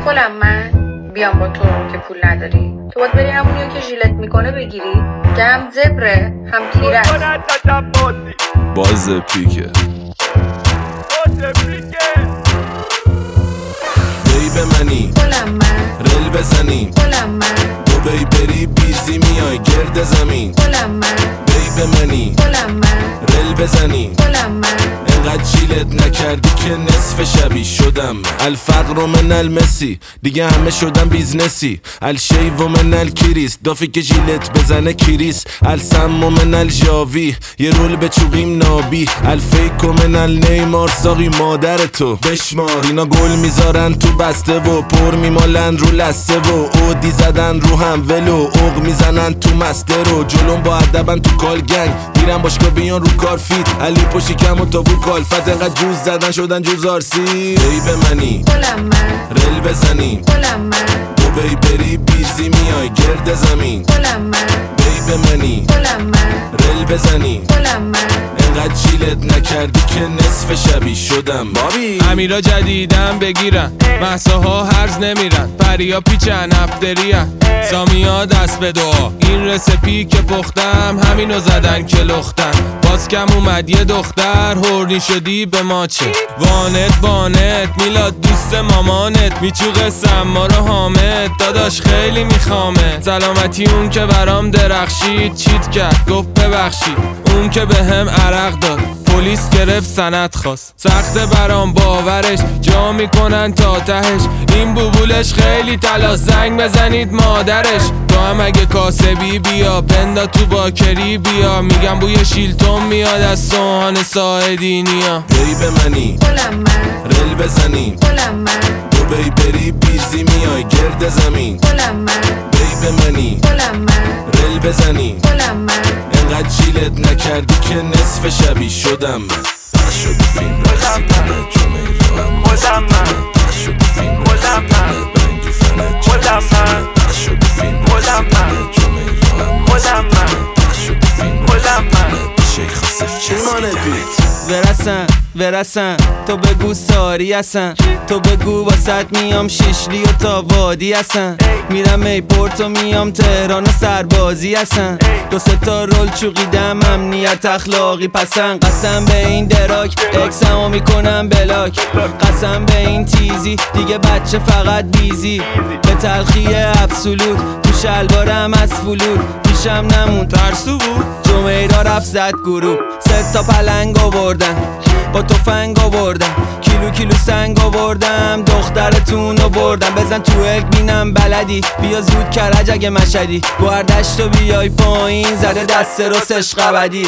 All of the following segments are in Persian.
کلم من بیام با تو که پول نداری. تو باید بری همونیو که ژیلت میکنه بگیری که هم زبره هم تیره. باز پیکه بی به منی کلم من رل بزنیم کلم من دوبی بری بیزی میای گرد زمین. کلم من بی به منی کلم من رل بزنیم کلم من انقدر جیلت نکردی که نصف شبی شدم. الفقر من المسی دیگه همه شدم بیزنسی. الشیو من الکریس دافی که جیلت بزنه کریس. السم من الجاوی یه رول به چوقیم نابی. الفیک من النیمار ساقی مادر تو بشمار. اینا گل میذارن تو بسته و پر میمالن رو لسته و اودی زدن رو هم ولو اوق میزنن تو مسته رو. جلوم با ادبن تو کال گنگ میرن باشگاه بیان رو کار فیت. علی پشی کم و تابو کالفت انقدر جوز زدن شدن جوز آرسی. بی به منی کلم من رل بزنیم کلم من دوبی بری بیزی میای گرد زمین. کلم من بی به منی کلم من رل بزنیم کلم من انقدر جیلت نکردی که نصف شبی شدم. بابی امیرا جدیدن بگیرن محصاها هرز نمیرن. پریا پیچن افتریان سامیا دست به دعا. این رسپی که پختم همینو زدن که لختن. باز کم اومد یه دختر هورنی شدی به ما چه. وانت میلاد دوست مامانت میچوقه سما رو حامد. داداش خیلی میخوامه سلامتی اون که برام درخشید. چیت کرد گفت ببخشید اون که به هم عرق داد. پلیس گرفت سند خواست سخته برام باورش. جا میکنن تا تهش این بوبولش خیلی تلا. زنگ بزنید مادرش. تو هم اگه کاسبی بیا پندا تو باکری بیا. میگم بوی شیلتون میاد از سوهان ساعدینیا. بی به منی کلم من رل بزنیم کلم من دوبی بری بیزی میای گرد زمین. کلم من بی به منی کلم من رل بزنیم کلم من انقدر جیلت نکردی که نصف شبی شدم. پخش شد فیلم رسیدن جمعه رو هم پخش شد فیلم رسیدن بنگی فنه پخش شد فیلم رسیدن جمعه رو هم پخش شد فیلم رسیدن شیخ صف چسبیدنت. ورسن تو بگو ساری هستن. تو بگو واسط میام شیشلی و تا وادی هستن. میرم ایپورت و میام تهران و سربازی هستن. دو سه تا رول چوقیدم امنیت اخلاقی پسند. قسم به این دراک اکسمو میکنم بلاک. قسم به این تیزی دیگه بچه فقط بیزی. به تلخی ابسولوت تو شلوارم از فلود. پیشم نمون ترسو بود جمعه را رفت زد گروه. 3 تا پلنگ آوردن با تفنگ آوردم. کیلو سنگ آوردم دخترتون رو بردم. بزن تو اک بینم بلدی بیا زود کرج اگه مشدی. گوهردشت و بیای پایین زده دست رسش قبدی.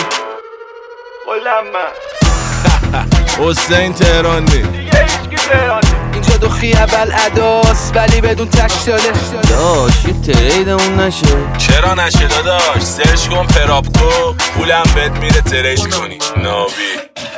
حسین تهرانی دیگه هیچکی تهرانی. اینجا دو اول اداس ولی بدون تک داده. داش یه تریدمون نشه. چرا نشه داداش؟ سرچ کن پراپکو پولم بهت میره ترید کنی ناوی.